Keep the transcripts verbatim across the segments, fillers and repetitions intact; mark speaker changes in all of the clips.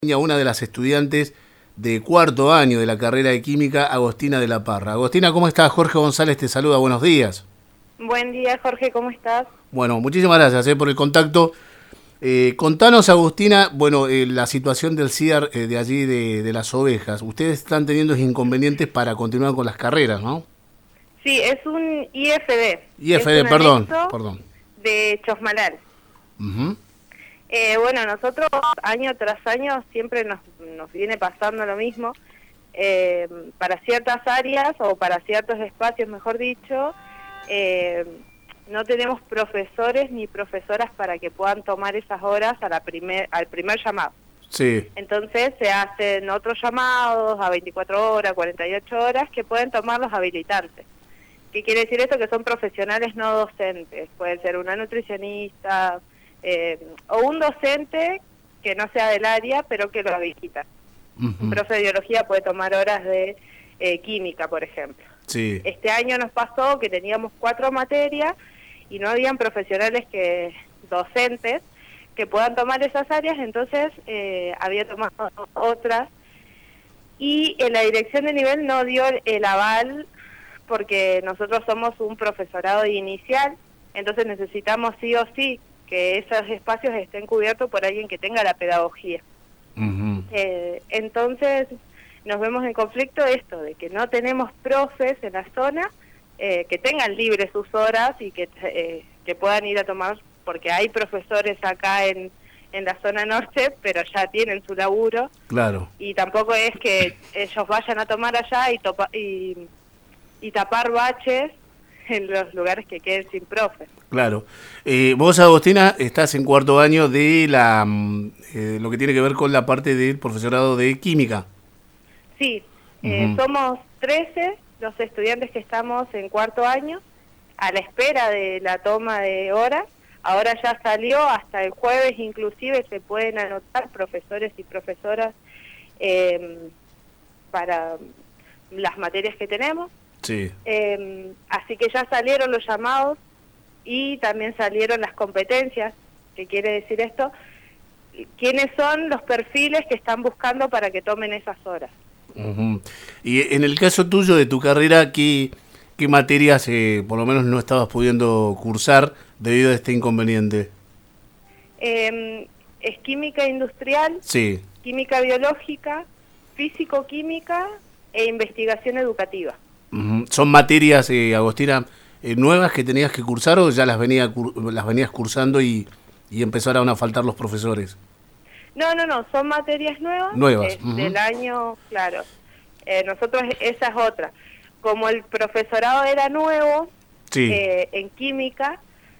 Speaker 1: Una de las estudiantes de cuarto año de la carrera de Química, Agostina de la Parra. Agostina, ¿cómo estás? Jorge González te saluda, buenos días.
Speaker 2: Buen día, Jorge, ¿cómo estás?
Speaker 1: Bueno, muchísimas gracias eh, por el contacto. Eh, contanos, Agostina, bueno, eh, la situación del C I A R eh, de allí, de, de las ovejas. Ustedes están teniendo inconvenientes para continuar con las carreras, ¿no?
Speaker 2: Sí, es un I F D.
Speaker 1: I F D,
Speaker 2: es un
Speaker 1: perdón,
Speaker 2: anexo
Speaker 1: perdón.
Speaker 2: De Chosmalal.
Speaker 1: Uh-huh.
Speaker 2: Eh, bueno, nosotros año tras año siempre nos, nos viene pasando lo mismo. Eh, para ciertas áreas o para ciertos espacios, mejor dicho, eh, no tenemos profesores ni profesoras para que puedan tomar esas horas a la primer, al primer llamado.
Speaker 1: Sí.
Speaker 2: Entonces se hacen otros llamados a veinticuatro horas, cuarenta y ocho horas, que pueden tomar los habilitantes. ¿Qué quiere decir esto? Que son profesionales no docentes. Puede ser una nutricionista, Eh, o un docente que no sea del área, pero que lo habilita. Uh-huh. Un profe de biología puede tomar horas de eh, química, por ejemplo.
Speaker 1: Sí.
Speaker 2: Este año nos pasó que teníamos cuatro materias y no habían profesionales que docentes que puedan tomar esas áreas, entonces eh, había tomado otras. Y en la dirección de nivel no dio el aval porque nosotros somos un profesorado inicial, entonces necesitamos sí o sí que esos espacios estén cubiertos por alguien que tenga la pedagogía. Uh-huh. eh, entonces nos vemos en conflicto esto, de que no tenemos profes en la zona eh, que tengan libres sus horas y que, eh, que puedan ir a tomar, porque hay profesores acá en, en la zona norte, pero ya tienen su laburo.
Speaker 1: Claro.
Speaker 2: Y tampoco es que ellos vayan a tomar allá y, topa, y, y tapar baches en los lugares que queden sin profe.
Speaker 1: Claro. Eh, vos, Agostina, estás en cuarto año de la eh, lo que tiene que ver con la parte del profesorado de química.
Speaker 2: Sí, eh, uh-huh. Somos trece los estudiantes que estamos en cuarto año a la espera de la toma de horas. Ahora ya salió, hasta el jueves inclusive se pueden anotar profesores y profesoras eh, para las materias que tenemos.
Speaker 1: Sí.
Speaker 2: Eh, así que ya salieron los llamados y también salieron las competencias. ¿Qué quiere decir esto? ¿Quiénes son los perfiles que están buscando para que tomen esas horas?
Speaker 1: Uh-huh. Y en el caso tuyo de tu carrera, ¿qué, qué materias eh, por lo menos no estabas pudiendo cursar debido a este inconveniente?
Speaker 2: Eh, es química industrial,
Speaker 1: sí.
Speaker 2: Química biológica, físico-química e investigación educativa.
Speaker 1: Uh-huh. ¿Son materias, eh, Agostina, eh, nuevas que tenías que cursar o ya las, venía, las venías cursando y, y empezaron a faltar los profesores?
Speaker 2: No, no, no, son materias nuevas.
Speaker 1: Nuevas.
Speaker 2: Eh,
Speaker 1: Uh-huh.
Speaker 2: Del año, claro. Eh, nosotros, esa es otra. Como el profesorado era nuevo,
Speaker 1: sí.
Speaker 2: eh, en química,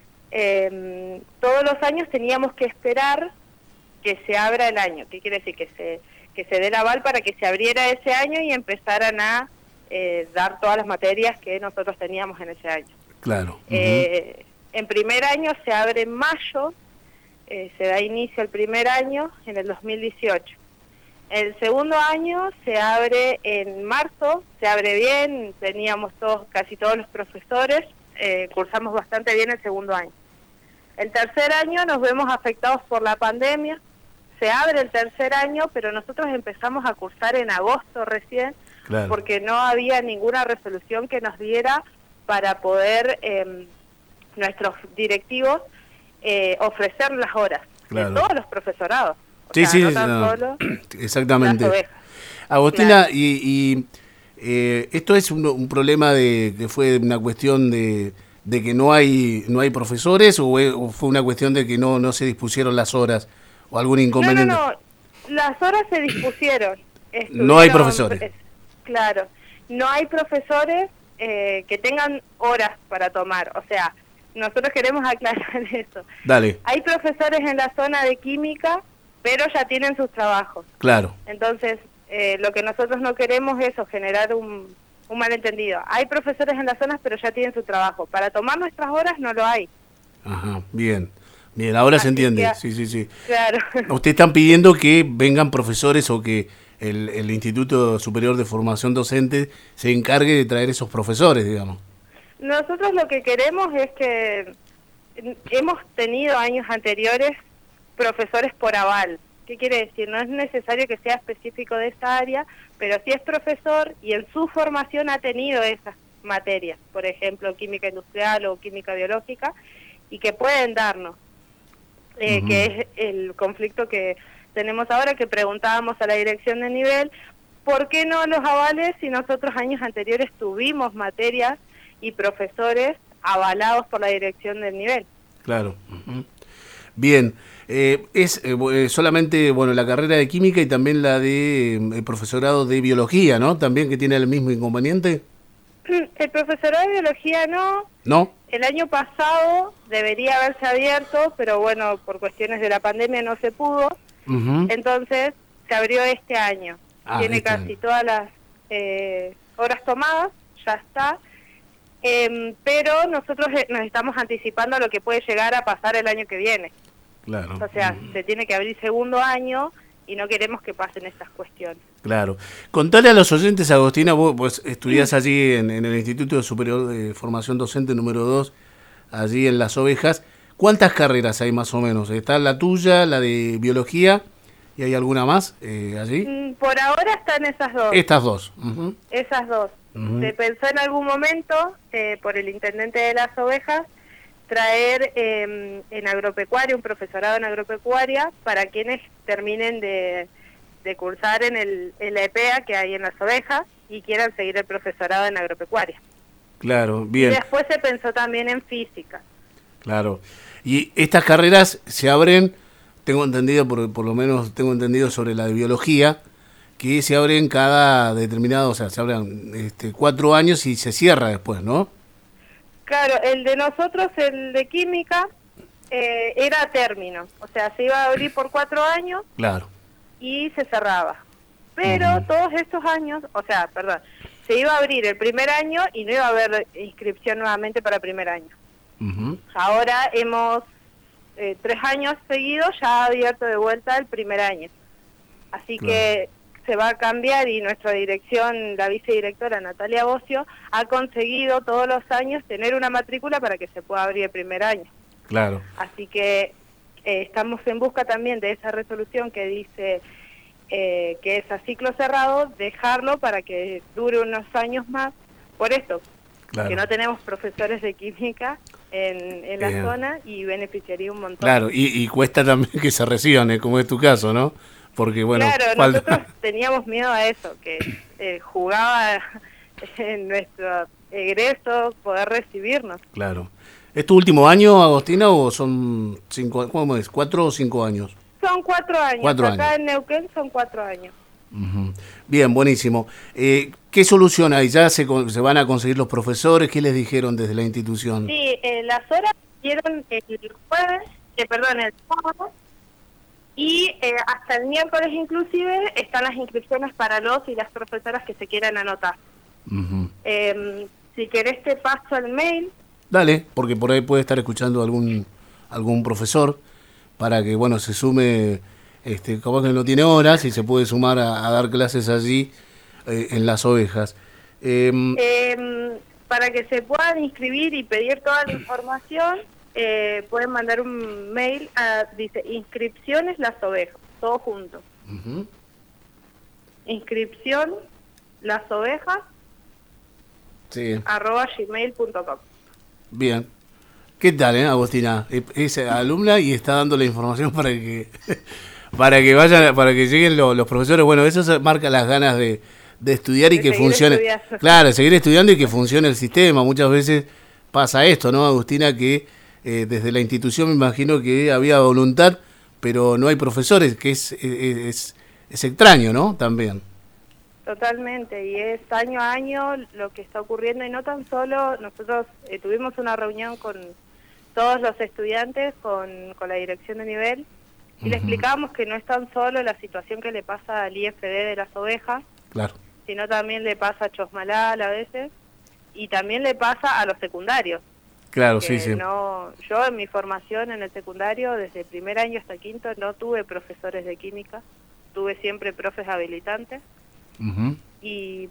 Speaker 2: eh, todos los años teníamos que esperar que se abra el año. ¿Qué quiere decir? Que se, que se dé el aval para que se abriera ese año y empezaran a Eh, dar todas las materias que nosotros teníamos en ese año.
Speaker 1: Claro. Uh-huh.
Speaker 2: Eh, en primer año se abre en mayo, eh, se da inicio el primer año en el dos mil dieciocho. El segundo año se abre en marzo, se abre bien, teníamos todos, casi todos los profesores, eh, cursamos bastante bien el segundo año. El tercer año nos vemos afectados por la pandemia, se abre el tercer año, pero nosotros empezamos a cursar en agosto recién, claro. Porque no había ninguna resolución que nos diera para poder, eh, nuestros directivos, eh, ofrecer las horas, claro. De todos los profesorados. O
Speaker 1: sí,
Speaker 2: sea,
Speaker 1: sí,
Speaker 2: no tan
Speaker 1: no.
Speaker 2: solo
Speaker 1: Exactamente.
Speaker 2: las ovejas.
Speaker 1: Agostina, claro. y, y eh, esto es un, un problema de que fue una cuestión de, de que no hay no hay profesores o, o fue una cuestión de que no no se dispusieron las horas o algún inconveniente.
Speaker 2: No, no, no. Las horas se dispusieron.
Speaker 1: No hay profesores.
Speaker 2: Claro, no hay profesores eh, que tengan horas para tomar, o sea, nosotros queremos aclarar eso.
Speaker 1: Dale.
Speaker 2: Hay profesores en la zona de química, pero ya tienen sus trabajos.
Speaker 1: Claro.
Speaker 2: Entonces, eh, lo que nosotros no queremos es eso, generar un, un malentendido. Hay profesores en las zonas, pero ya tienen su trabajo. Para tomar nuestras horas no lo hay.
Speaker 1: Ajá, bien. Bien, ahora
Speaker 2: Así
Speaker 1: se entiende.
Speaker 2: Que,
Speaker 1: sí, sí, sí.
Speaker 2: Claro.
Speaker 1: Ustedes están pidiendo que vengan profesores o que El, el Instituto Superior de Formación Docente se encargue de traer esos profesores, digamos.
Speaker 2: Nosotros lo que queremos es que hemos tenido años anteriores profesores por aval. ¿Qué quiere decir? No es necesario que sea específico de esa área, pero sí es profesor y en su formación ha tenido esas materias, por ejemplo, química industrial o química biológica, y que pueden darnos, eh, uh-huh. que es el conflicto que tenemos ahora, que preguntábamos a la dirección de nivel, ¿por qué no los avales si nosotros años anteriores tuvimos materias y profesores avalados por la dirección del nivel?
Speaker 1: Claro. Uh-huh. Bien, eh, es eh, solamente bueno la carrera de química y también la de eh, profesorado de biología, ¿no? También que tiene el mismo inconveniente.
Speaker 2: El profesorado de biología no.
Speaker 1: ¿No?
Speaker 2: El año pasado debería haberse abierto, pero bueno, por cuestiones de la pandemia no se pudo. Uh-huh. Entonces se abrió este año. Ah, tiene este casi año. todas las eh, horas tomadas, ya está. Eh, pero nosotros nos estamos anticipando a lo que puede llegar a pasar el año que viene.
Speaker 1: Claro.
Speaker 2: O sea, uh-huh. se tiene que abrir segundo año y no queremos que pasen estas cuestiones.
Speaker 1: Claro. Contale a los oyentes, Agostina, vos, vos estudiás allí en, en el Instituto Superior de Formación Docente número dos, allí en Las Ovejas. ¿Cuántas carreras hay más o menos? ¿Está la tuya, la de biología, y hay alguna más eh, allí?
Speaker 2: Mm, por ahora están esas dos.
Speaker 1: Estas dos. Uh-huh.
Speaker 2: Esas dos. Uh-huh. Se pensó en algún momento, eh, por el intendente de Las Ovejas, traer eh, en agropecuaria, un profesorado en agropecuaria, para quienes terminen de, de cursar en, el, en la E P E A que hay en Las Ovejas y quieran seguir el profesorado en agropecuaria.
Speaker 1: Claro, bien.
Speaker 2: Y después se pensó también en física.
Speaker 1: Claro. Y estas carreras se abren, tengo entendido, por, por lo menos tengo entendido sobre la de biología, que se abren cada determinado, o sea, se abren este, cuatro años y se cierra después, ¿no?
Speaker 2: Claro, el de nosotros, el de química, eh, era a término, o sea, se iba a abrir por cuatro años.
Speaker 1: Claro.
Speaker 2: Y se cerraba. Pero uh-huh. todos estos años, o sea, perdón, se iba a abrir el primer año y no iba a haber inscripción nuevamente para el primer año. Uh-huh. Ahora hemos, eh, tres años seguidos, ya ha abierto de vuelta el primer año. Así claro. que se va a cambiar y nuestra dirección, la vicedirectora Natalia Bocio, ha conseguido todos los años tener una matrícula para que se pueda abrir el primer año.
Speaker 1: Claro.
Speaker 2: Así que eh, estamos en busca también de esa resolución que dice eh, que es a ciclo cerrado, dejarlo para que dure unos años más. Por esto, claro. que no tenemos profesores de química en, en la eh. zona y beneficiaría un montón.
Speaker 1: Claro, y, y cuesta también que se reciban, ¿eh? Como es tu caso, ¿no? Porque bueno,
Speaker 2: claro,
Speaker 1: falta...
Speaker 2: nosotros teníamos miedo a eso, que eh, jugaba en nuestro egreso poder recibirnos.
Speaker 1: Claro. ¿Es tu último año, Agostina, o son cinco, cómo es, cuatro o cinco años?
Speaker 2: Son cuatro años.
Speaker 1: Cuatro
Speaker 2: Acá
Speaker 1: años.
Speaker 2: en Neuquén son cuatro años.
Speaker 1: Uh-huh. Bien, buenísimo. Eh, ¿Qué solución hay? ¿Ya se, se van a conseguir los profesores? ¿Qué les dijeron desde la institución?
Speaker 2: Sí, eh, las horas dieron el jueves, eh, perdón, el sábado. Y eh, hasta el miércoles inclusive están las inscripciones para los y las profesoras que se quieran anotar. Uh-huh. Eh, si querés te paso el mail.
Speaker 1: Dale, porque por ahí puede estar escuchando algún algún profesor para que bueno se sume, este, capaz que no tiene horas y se puede sumar a, a dar clases allí eh, en Las Ovejas.
Speaker 2: Eh, eh, para que se puedan inscribir y pedir toda la información. Eh, pueden mandar un mail a, dice, inscripciones Las Ovejas, todo junto. Uh-huh. Inscripción Las Ovejas,
Speaker 1: sí.
Speaker 2: arroba gmail punto com.
Speaker 1: Bien. ¿Qué tal, eh, Agostina? Es alumna y está dando la información para que para que vayan, para que lleguen los, los profesores. Bueno, eso marca las ganas de, de estudiar y de que funcione. Estudiando. Claro, seguir estudiando y que funcione el sistema. Muchas veces pasa esto, ¿no, Agostina? Que Eh, desde la institución me imagino que había voluntad, pero no hay profesores, que es, es, es extraño, ¿no? También.
Speaker 2: Totalmente, y es año a año lo que está ocurriendo, y no tan solo, nosotros eh, tuvimos una reunión con todos los estudiantes, con, con la dirección de nivel, y uh-huh. le explicábamos que no es tan solo la situación que le pasa al I F D de Las Ovejas,
Speaker 1: claro.
Speaker 2: sino también le pasa a Chosmalal a veces, y también le pasa a los secundarios.
Speaker 1: Claro, sí, sí.
Speaker 2: No, yo en mi formación en el secundario, desde primer año hasta quinto, no tuve profesores de química, tuve siempre profes habilitantes. Uh-huh. y,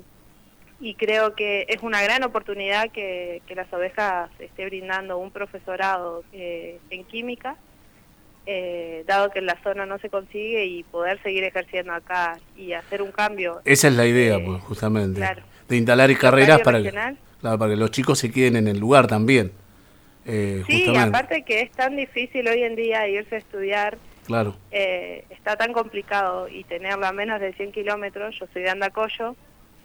Speaker 2: y creo que es una gran oportunidad que, que Las Ovejas esté brindando un profesorado eh, en química, eh, dado que en la zona no se consigue, y poder seguir ejerciendo acá y hacer un cambio.
Speaker 1: Esa es la idea,
Speaker 2: eh,
Speaker 1: pues, justamente,
Speaker 2: claro,
Speaker 1: de instalar
Speaker 2: local
Speaker 1: carreras
Speaker 2: y
Speaker 1: para que,
Speaker 2: regional.
Speaker 1: claro, para que los chicos se queden en el lugar también. Eh,
Speaker 2: Sí,
Speaker 1: justamente.
Speaker 2: aparte que es tan difícil hoy en día irse a estudiar,
Speaker 1: Claro.
Speaker 2: eh, está tan complicado, y tenerlo a menos de cien kilómetros, yo soy de Andacollo,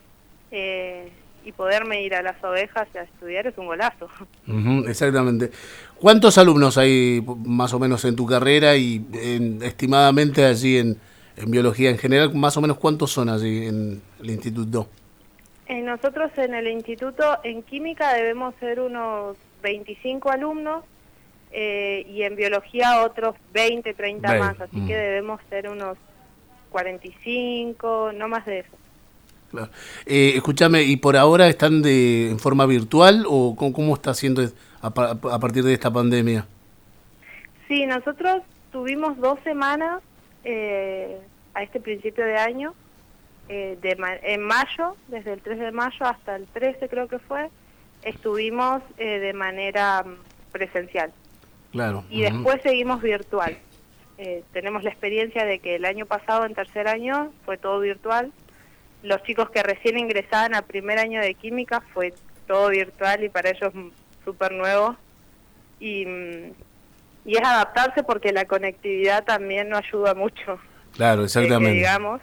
Speaker 2: eh, y poderme ir a Las Ovejas a estudiar es un golazo.
Speaker 1: Uh-huh, exactamente. ¿Cuántos alumnos hay más o menos en tu carrera y en, estimadamente allí en, en biología en general, más o menos cuántos son allí en el instituto?
Speaker 2: Eh, nosotros en el instituto, en química debemos ser unos veinticinco alumnos, eh, y en biología otros veinte, treinta
Speaker 1: veinte,
Speaker 2: más, así
Speaker 1: mm.
Speaker 2: que debemos ser unos cuarenta y cinco, no más de eso.
Speaker 1: Claro. Eh, escúchame, ¿y por ahora están de en forma virtual o cómo, cómo está haciendo a, a partir de esta pandemia?
Speaker 2: Sí, nosotros tuvimos dos semanas eh, a este principio de año, eh, de ma en mayo, desde el tres de mayo hasta el trece creo que fue, estuvimos eh, de manera presencial.
Speaker 1: Claro.
Speaker 2: Y
Speaker 1: uh-huh.
Speaker 2: después seguimos virtual. Eh, tenemos la experiencia de que el año pasado, en tercer año, fue todo virtual. Los chicos que recién ingresaban a primer año de química fue todo virtual, y para ellos súper nuevo. Y, y es adaptarse, porque la conectividad también no ayuda mucho.
Speaker 1: Claro, exactamente.
Speaker 2: Eh, que digamos,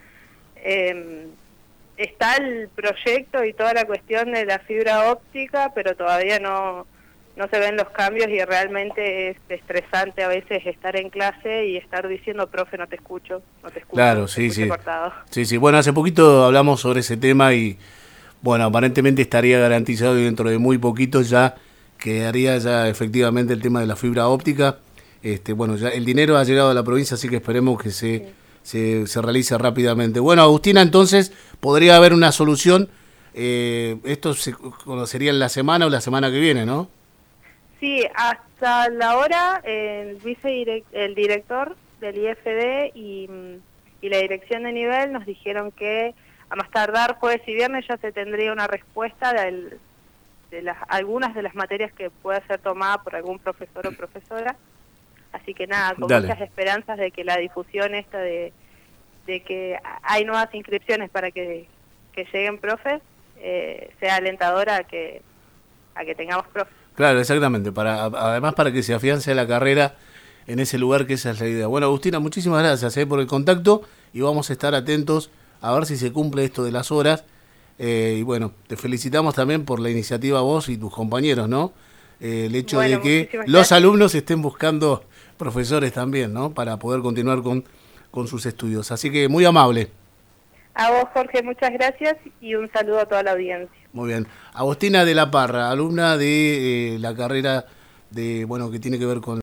Speaker 2: eh, está el proyecto y toda la cuestión de la fibra óptica, pero todavía no... no se ven los cambios, y realmente es estresante a veces estar en clase y estar diciendo, profe, no te escucho, no te escucho.
Speaker 1: Claro,
Speaker 2: te
Speaker 1: sí,
Speaker 2: escucho
Speaker 1: sí.
Speaker 2: cortado.
Speaker 1: Sí, sí. Bueno, hace poquito hablamos sobre ese tema y, bueno, aparentemente estaría garantizado, y dentro de muy poquito ya quedaría ya efectivamente el tema de la fibra óptica. Este, bueno, ya el dinero ha llegado a la provincia, así que esperemos que se, sí. se, se realice rápidamente. Bueno, Agustina, entonces podría haber una solución. Eh, esto se conocería en la semana o la semana que viene, ¿no?
Speaker 2: Sí, hasta la hora el vice el director del I F D y, y la dirección de nivel nos dijeron que a más tardar jueves y viernes ya se tendría una respuesta del, de las algunas de las materias que pueda ser tomada por algún profesor o profesora. Así que nada, con
Speaker 1: Dale.
Speaker 2: muchas esperanzas de que la difusión esta de, de que hay nuevas inscripciones para que, que lleguen profes, eh, sea alentadora a que, a que tengamos profes.
Speaker 1: Claro, exactamente. Para, además, para que se afiance la carrera en ese lugar, que esa es la idea. Bueno, Agustina, muchísimas gracias eh, por el contacto, y vamos a estar atentos a ver si se cumple esto de las horas. Eh, y bueno, te felicitamos también por la iniciativa vos y tus compañeros, ¿no? Eh, el hecho
Speaker 2: bueno,
Speaker 1: de que los
Speaker 2: gracias.
Speaker 1: alumnos estén buscando profesores también, ¿no? Para poder continuar con, con sus estudios. Así que muy amable.
Speaker 2: A vos, Jorge, muchas gracias, y un saludo a toda la audiencia.
Speaker 1: Muy bien. Agustina de la Parra, alumna de eh, la carrera de, bueno, que tiene que ver con